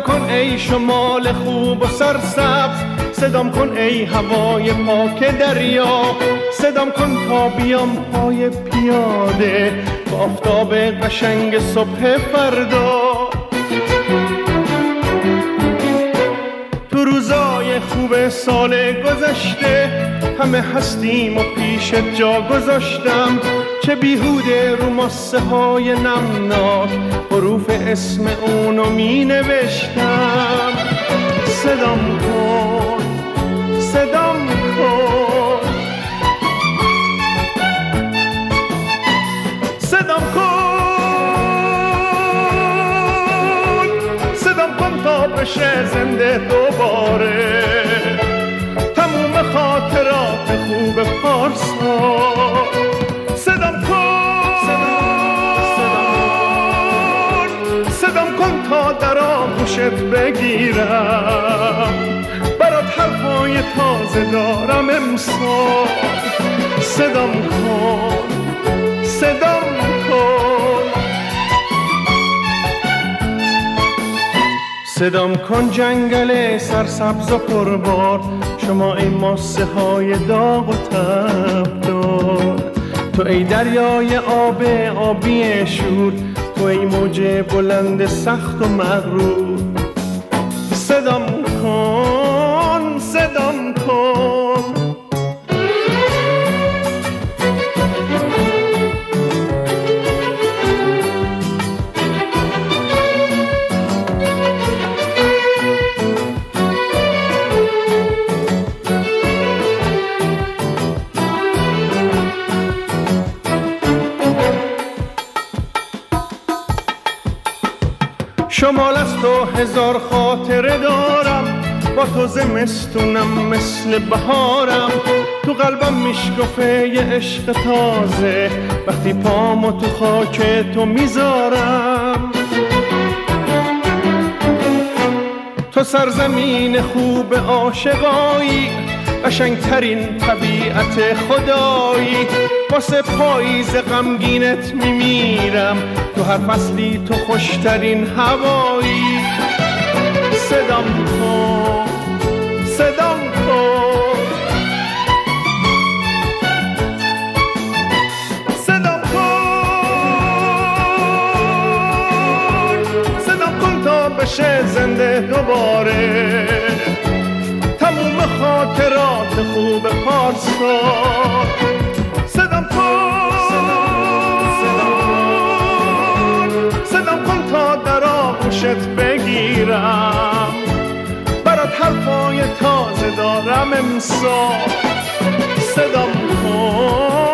کن ای شمال خوب و سرسبز، صدام کن ای هوای پاک دریا، صدام کن تا بیام پای پیاده با آفتاب قشنگ صبح فردا. تو روزای خوب سال گذشته همه هستیم و پیش جا گذاشتم، چه بیهوده رو ماسه های نمناک حروف اسم اونو می نوشتم. صدام کن، صدام کن، صدام کن، صدام کن تا بشه زنده دوباره تموم خاطرات خوب پارسا. صدام کن، صدام کن تا در آغوشت بگیرم، برات حرفای تازه دارم امسال. صدام کن، صدام کن، صدام کن جنگل سرسبز و پربار، شما ای ماسه های داغ و تبدار، تو ای دریای آبی شور، تو ای موج بلند سخت و مغرور. صدام کن، صدام کن، شمال از تو هزار خاطره دارم، با تو زمستونم مثل بهارم، تو قلبم میشکفه یه عشق تازه وقتی پامو تو خاک تو میذارم. تو سرزمین خوب عاشقایی، قشنگترین طبیعت خدایی، واسه پاییز غمگینت میمیرم، تو هر فصلی تو خوشترین هوایی. صدام کن، صدام کن، صدام کن، صدام کن تا بشه زنده دوباره تموم خاطرات خوب پارسا. صدام کن، صدام کن تا در آغوشت بگیرم، برات حرفای تازه دارم امسال. صدام کن.